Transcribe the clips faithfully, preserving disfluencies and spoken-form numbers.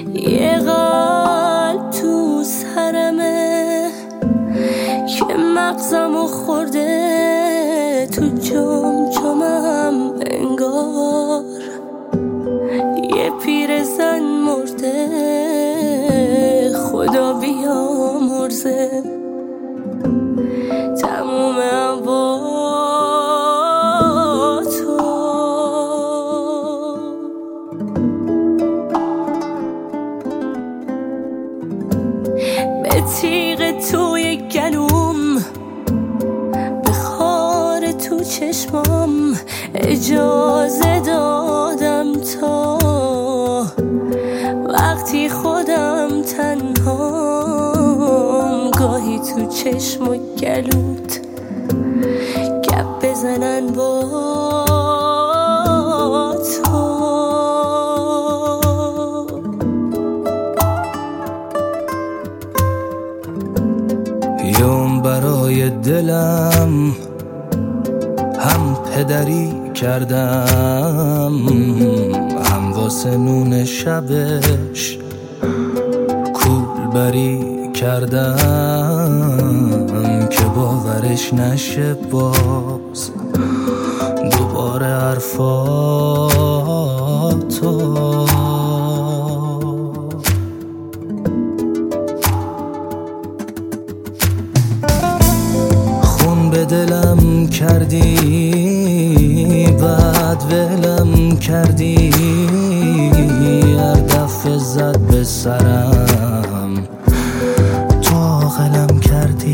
یه قلب تو سرمه که مغزمو خورده تو جمجمم انگار. یه پیرزن مرده خدا بیامرزه تموم هوا تو. به تیغ توی گلوم، به خار تو چشمام اجازه دادم تا وقتی خودم تنهام گاهی تو چشم و گلوت گپ بزنن با تو. یوم برای دلم هم پدری کردم، هم واسه نون شبش کولبری کردم که باورش نشه باز دوباره حرفاتو. خون به دلم کردی بعد ولم کردی، هر دفعه زد به سرم تو عاقلم کردی.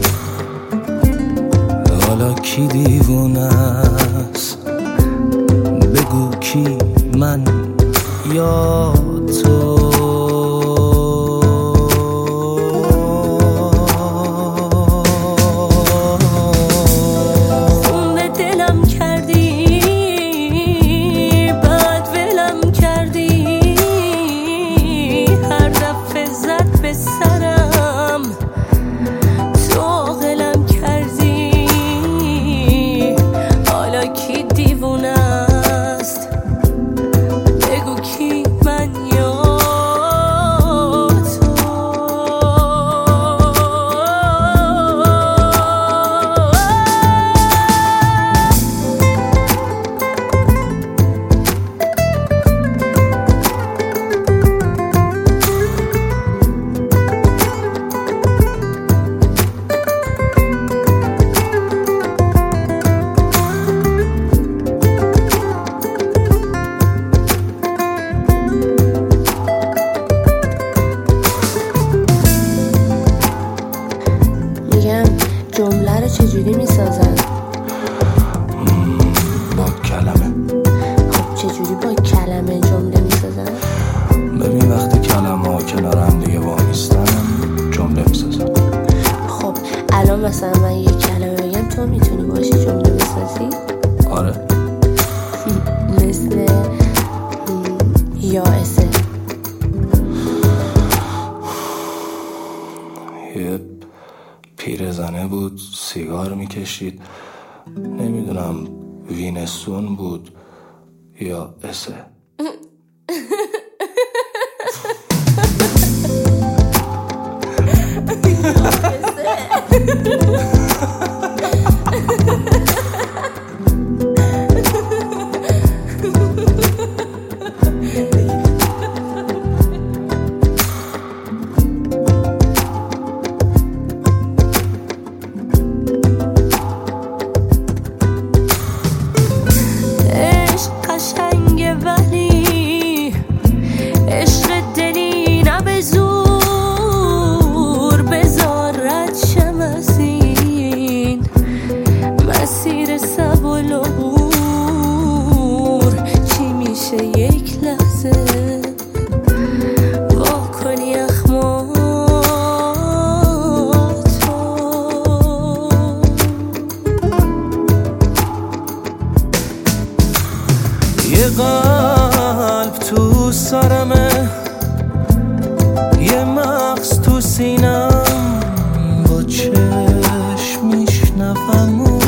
حالا کی دیوونه است بگو کی، من یا تو؟ جمله رو چجوری میسازن؟ با کلمه. خب چجوری با کلمه جمله میسازن؟ ببین وقتی کلمه ها کنار هم دیگه وامیستن جمله میسازن. خب الان مثلا من یه کلمه بگم تو میتونی باشی جمله بسازی؟ آره. مثل یا اسه. یه پیرزنه بود سیگار میکشید، نمیدونم وینستون بود یا اسه. یه قلب تو سرمه، یه مغز تو سینم، با چشم میشنوم و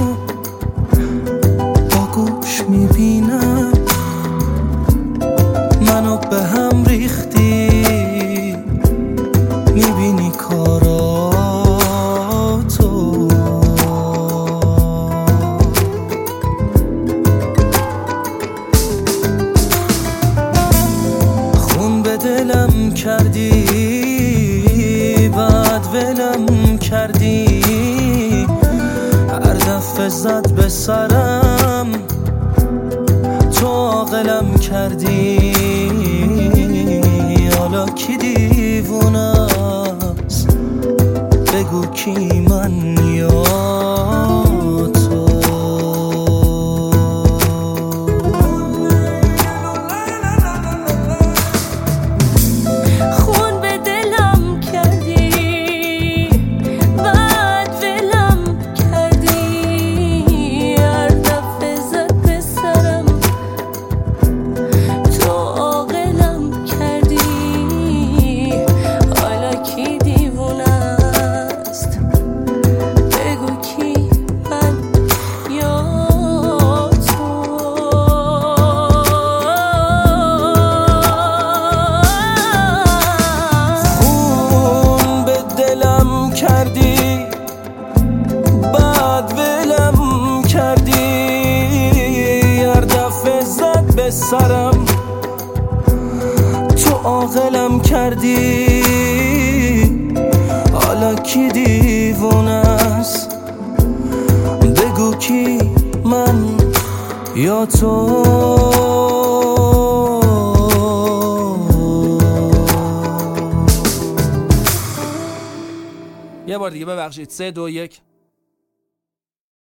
با گوش میبینم منو به هم ریختی. کردی بعد ولم کردی هر دفعه زد به سرم تو عاقلم کردی حالا کی دیوونه است بگو کی من یا تو خون به دلم کردی بعد ولم کردی هر دفعه زد به سرم تو عاقلم کردی حالا کی دیوونه است بگو کی من یا تو خون به دلم کردی بعد ولم کردی هر دفعه زد به سرم تو عاقلم کردی حالا کی دیوونه است بگو کی من یا تو یه بار دیگه ببخشید. سه دو یک